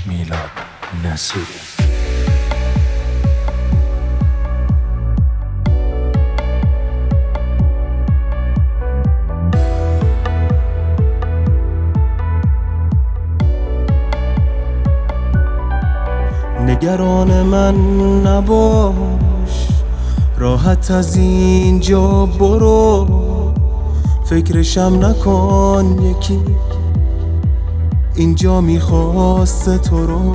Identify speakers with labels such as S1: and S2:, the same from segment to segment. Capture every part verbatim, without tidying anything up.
S1: میلاد نصیری.
S2: نگران من نباش، راحت از اینجا برو، فکرشم نکن یکی اینجا میخواست تو رو.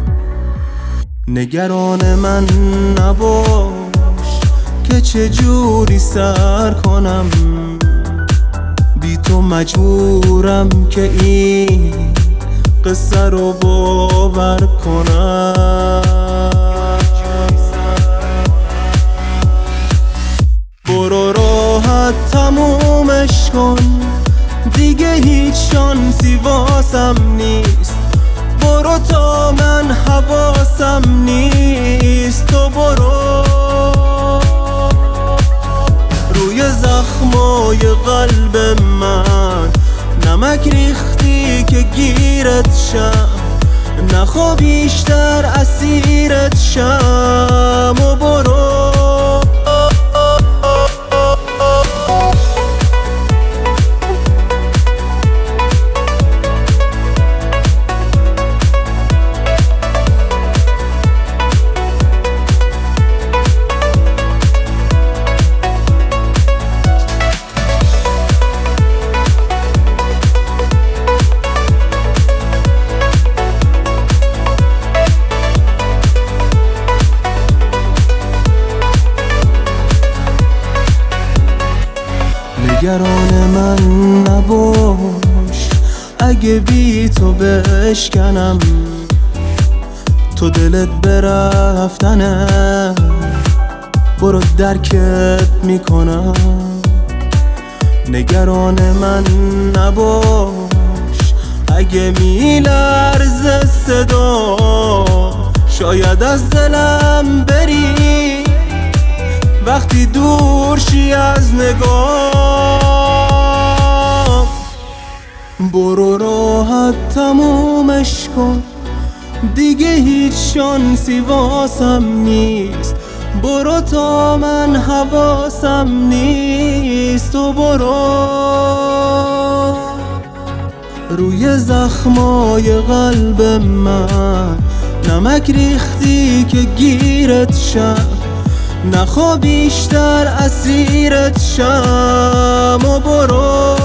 S2: نگران من نباش که چجوری سر کنم، بی تو مجبورم که این قصه رو باور کنم. برو راحت تمومش کن، دیگه هیچ شانسی واسم نیست. برو تا من حواسم نیست. تو برو روی زخمای قلب من نمک ریختی که گیرت شم، نخوا بیشتر اسیرت شم. و برو نگران من نباش، اگه بی تو بشکنم تو دلت برفتنه. برو درکت میکنم. نگران من نباش، اگه میلرزه صدا شاید از دلم بری وقتی دور شی از نگاه. برو راحت تمومش کن، دیگه هیچ شانسی واسم نیست. برو تا من حواسم نیست. تو برو روی زخمای قلب من نمک ریختی که گیرت شم، نخوا بیشتر اسیرت شم. و برو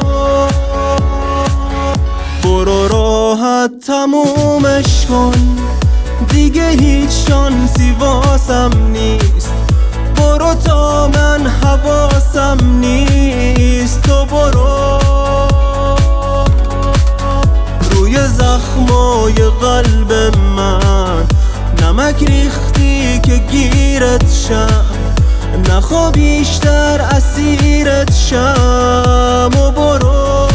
S2: برو راحت تمومش کن، دیگه هیچ شانسی واسم نیست. برو تا من حواسم نیست. تو برو روی زخمای قلب من نمک ریختی که گیرت شم، نخوا بیشتر اسیرت شم. و برو